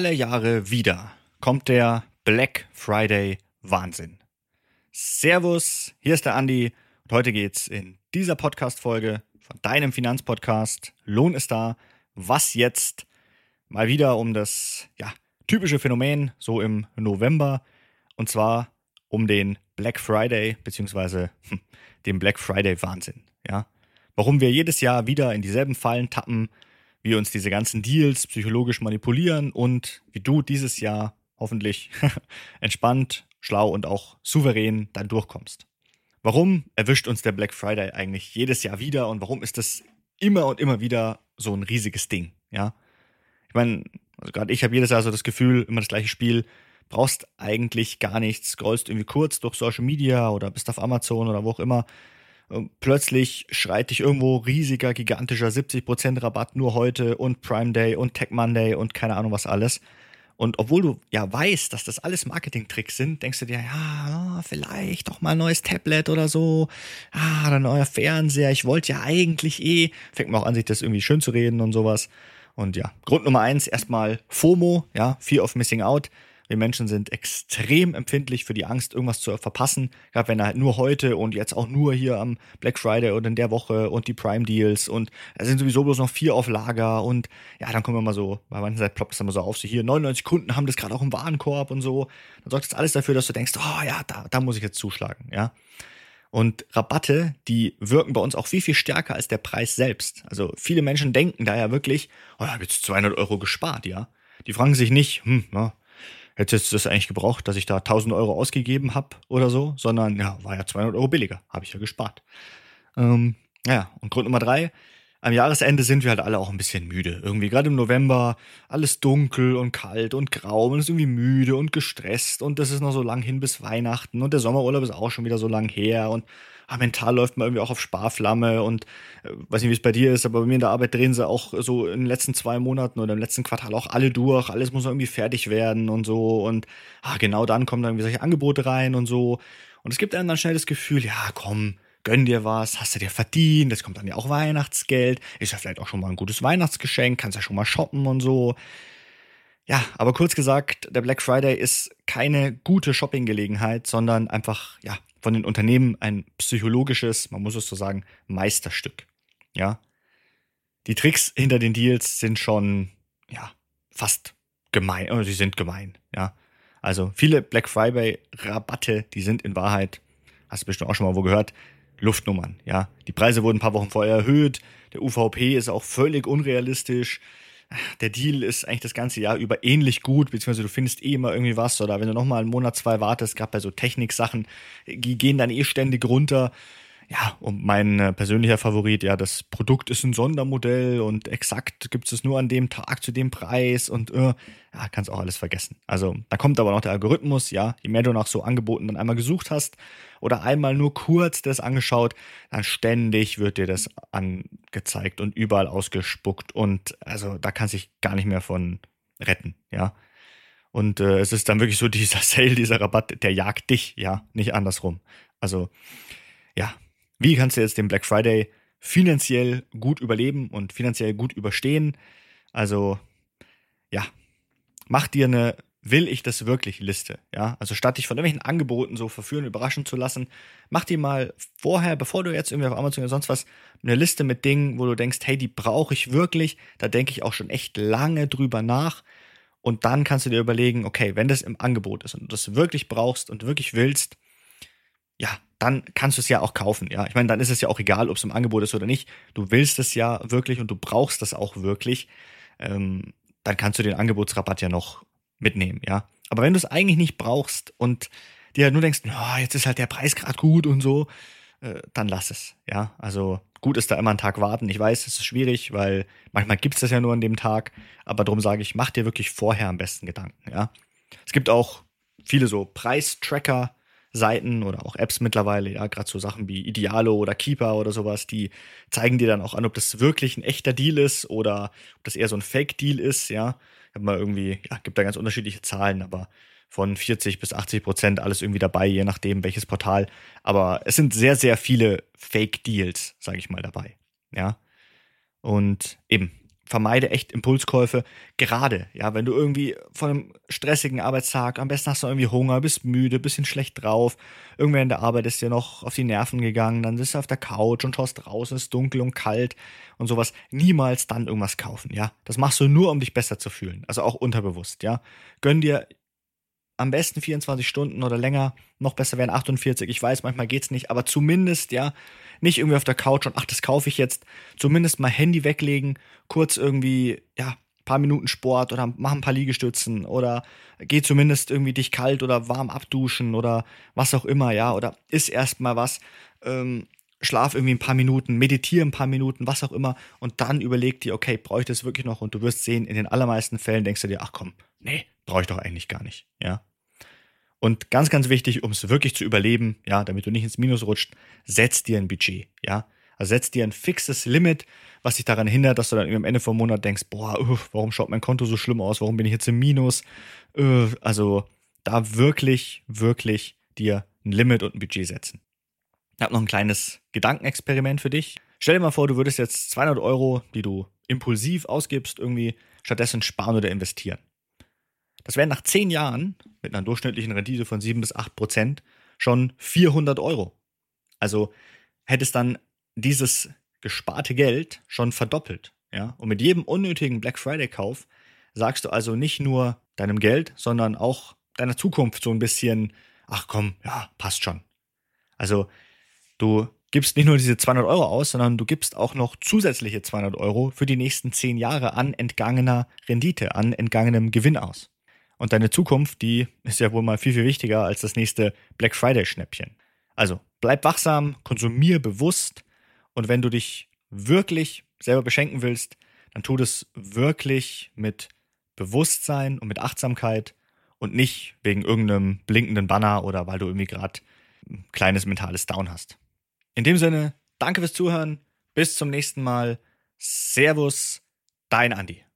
alle Jahre wieder kommt der Black Friday Wahnsinn. Servus, hier ist der Andi und heute geht's in dieser Podcast-Folge von deinem Finanzpodcast Lohn ist da, was jetzt? Mal wieder um das typische Phänomen so im November und zwar um den Black Friday bzw. den Black Friday Wahnsinn. Ja? Warum wir jedes Jahr wieder in dieselben Fallen tappen, wie uns diese ganzen Deals psychologisch manipulieren und wie du dieses Jahr hoffentlich entspannt, schlau und auch souverän dann durchkommst. Warum erwischt uns der Black Friday eigentlich jedes Jahr wieder und warum ist das immer und immer wieder so ein riesiges Ding? Ja? Ich meine, also gerade ich habe jedes Jahr so das Gefühl, immer das gleiche Spiel, brauchst eigentlich gar nichts, scrollst irgendwie kurz durch Social Media oder bist auf Amazon oder wo auch immer. Plötzlich schreit dich irgendwo riesiger, gigantischer 70% Rabatt nur heute und Prime Day und Tech Monday und keine Ahnung was alles. Und obwohl du ja weißt, dass das alles Marketing-Tricks sind, denkst du dir, ja, vielleicht doch mal ein neues Tablet oder so. Oder ein neuer Fernseher. Ich wollte ja eigentlich fängt man auch an, sich das irgendwie schön zu reden und sowas. Und ja, Grund Nummer 1, erstmal FOMO, ja, Fear of Missing Out. Wir Menschen sind extrem empfindlich für die Angst, irgendwas zu verpassen. Gerade wenn halt nur heute und jetzt auch nur hier am Black Friday oder in der Woche und die Prime Deals und da sind sowieso bloß noch 4 auf Lager und ja, dann kommen wir mal so, bei manchen Seiten ploppt das dann mal so auf, so hier 99 Kunden haben das gerade auch im Warenkorb und so. Dann sorgt das alles dafür, dass du denkst, oh ja, da muss ich jetzt zuschlagen, ja. Und Rabatte, die wirken bei uns auch viel, viel stärker als der Preis selbst. Also viele Menschen denken da ja wirklich, oh, ich habe jetzt 200 Euro gespart, ja. Die fragen sich nicht, hätte es das eigentlich gebraucht, dass ich da 1.000 Euro ausgegeben habe oder so, sondern ja, war ja 200 Euro billiger, habe ich ja gespart. Und Grund Nummer 3, am Jahresende sind wir halt alle auch ein bisschen müde. Irgendwie gerade im November, alles dunkel und kalt und grau, man ist irgendwie müde und gestresst und das ist noch so lang hin bis Weihnachten und der Sommerurlaub ist auch schon wieder so lang her und mental läuft man irgendwie auch auf Sparflamme und weiß nicht, wie es bei dir ist, aber bei mir in der Arbeit drehen sie auch so in den letzten 2 Monaten oder im letzten Quartal auch alle durch, alles muss irgendwie fertig werden und so und genau dann kommen dann irgendwie solche Angebote rein und so und es gibt einem dann schnell das Gefühl, ja komm, gönn dir was, hast du dir verdient, jetzt kommt dann ja auch Weihnachtsgeld, ist ja vielleicht auch schon mal ein gutes Weihnachtsgeschenk, kannst ja schon mal shoppen und so. Ja, aber kurz gesagt, der Black Friday ist keine gute Shoppinggelegenheit, sondern einfach, von den Unternehmen ein psychologisches, man muss es so sagen, Meisterstück. Ja. Die Tricks hinter den Deals sind schon, fast gemein, oder sie sind gemein, ja. Also viele Black Friday Rabatte, die sind in Wahrheit, hast du bestimmt auch schon mal wo gehört, Luftnummern, ja. Die Preise wurden ein paar Wochen vorher erhöht, der UVP ist auch völlig unrealistisch. Der Deal ist eigentlich das ganze Jahr über ähnlich gut, beziehungsweise du findest immer irgendwie was oder wenn du nochmal einen Monat, 2 wartest, gerade bei so Techniksachen, die gehen dann ständig runter. Ja, und mein persönlicher Favorit, das Produkt ist ein Sondermodell und exakt gibt es nur an dem Tag zu dem Preis und kannst auch alles vergessen. Also da kommt aber noch der Algorithmus, je mehr du nach so Angeboten dann einmal gesucht hast oder einmal nur kurz das angeschaut, dann ständig wird dir das angezeigt und überall ausgespuckt und also da kannst du dich gar nicht mehr von retten, ja. Und es ist dann wirklich so dieser Sale, dieser Rabatt, der jagt dich, nicht andersrum. Also, wie kannst du jetzt den Black Friday finanziell gut überleben und finanziell gut überstehen? Also, mach dir eine Will ich das wirklich Liste, ja? Also statt dich von irgendwelchen Angeboten so verführen, überraschen zu lassen, mach dir mal vorher, bevor du jetzt irgendwie auf Amazon oder sonst was, eine Liste mit Dingen, wo du denkst, hey, die brauche ich wirklich, da denke ich auch schon echt lange drüber nach und dann kannst du dir überlegen, okay, wenn das im Angebot ist und du das wirklich brauchst und wirklich willst, dann kannst du es ja auch kaufen, ja. Ich meine, dann ist es ja auch egal, ob es im Angebot ist oder nicht. Du willst es ja wirklich und du brauchst es auch wirklich. Dann kannst du den Angebotsrabatt ja noch mitnehmen, ja. Aber wenn du es eigentlich nicht brauchst und dir halt nur denkst, jetzt ist halt der Preis gerade gut und so, dann lass es, ja. Also gut ist da immer einen Tag warten. Ich weiß, es ist schwierig, weil manchmal gibt es das ja nur an dem Tag. Aber darum sage ich, mach dir wirklich vorher am besten Gedanken, ja. Es gibt auch viele so Preistracker-Seiten oder auch Apps mittlerweile, gerade so Sachen wie Idealo oder Keeper oder sowas, die zeigen dir dann auch an, ob das wirklich ein echter Deal ist oder ob das eher so ein Fake-Deal ist, ja. Ich habe mal irgendwie, gibt da ganz unterschiedliche Zahlen, aber von 40 bis 80% alles irgendwie dabei, je nachdem welches Portal. Aber es sind sehr, sehr viele Fake-Deals, sage ich mal, dabei, ja. Und eben, vermeide echt Impulskäufe. Gerade, ja, wenn du irgendwie von einem stressigen Arbeitstag, am besten hast du irgendwie Hunger, bist müde, bisschen schlecht drauf, irgendwer in der Arbeit ist dir noch auf die Nerven gegangen, dann sitzt du auf der Couch und schaust draußen, es ist dunkel und kalt und sowas. Niemals dann irgendwas kaufen, ja. Das machst du nur, um dich besser zu fühlen. Also auch unterbewusst, ja. Gönn dir am besten 24 Stunden oder länger, noch besser wären 48. Ich weiß, manchmal geht's nicht, aber zumindest, ja, nicht irgendwie auf der Couch und ach, das kaufe ich jetzt. Zumindest mal Handy weglegen, kurz irgendwie, ja, ein paar Minuten Sport oder mach ein paar Liegestützen oder geh zumindest irgendwie dich kalt oder warm abduschen oder was auch immer, ja, oder iss erstmal was, schlaf irgendwie ein paar Minuten, meditiere ein paar Minuten, was auch immer und dann überleg dir, okay, brauche ich das wirklich noch? Und du wirst sehen, in den allermeisten Fällen denkst du dir, ach komm, nee, brauche ich doch eigentlich gar nicht, ja. Und ganz, ganz wichtig, um es wirklich zu überleben, ja, damit du nicht ins Minus rutscht, setz dir ein Budget, ja. Also setz dir ein fixes Limit, was dich daran hindert, dass du dann am Ende vom Monat denkst, boah, warum schaut mein Konto so schlimm aus? Warum bin ich jetzt im Minus? Also da wirklich, wirklich dir ein Limit und ein Budget setzen. Ich habe noch ein kleines Gedankenexperiment für dich. Stell dir mal vor, du würdest jetzt 200 Euro, die du impulsiv ausgibst, irgendwie stattdessen sparen oder investieren. Das wären nach 10 Jahren mit einer durchschnittlichen Rendite von 7 bis 8% schon 400 Euro. Also hättest dann dieses gesparte Geld schon verdoppelt. Ja? Und mit jedem unnötigen Black Friday-Kauf sagst du also nicht nur deinem Geld, sondern auch deiner Zukunft so ein bisschen, ach komm, ja, passt schon. Also du gibst nicht nur diese 200 Euro aus, sondern du gibst auch noch zusätzliche 200 Euro für die nächsten 10 Jahre an entgangener Rendite, an entgangenem Gewinn aus. Und deine Zukunft, die ist ja wohl mal viel, viel wichtiger als das nächste Black Friday-Schnäppchen. Also bleib wachsam, konsumier bewusst und wenn du dich wirklich selber beschenken willst, dann tu das wirklich mit Bewusstsein und mit Achtsamkeit und nicht wegen irgendeinem blinkenden Banner oder weil du irgendwie gerade ein kleines mentales Down hast. In dem Sinne, danke fürs Zuhören, bis zum nächsten Mal. Servus, dein Andi.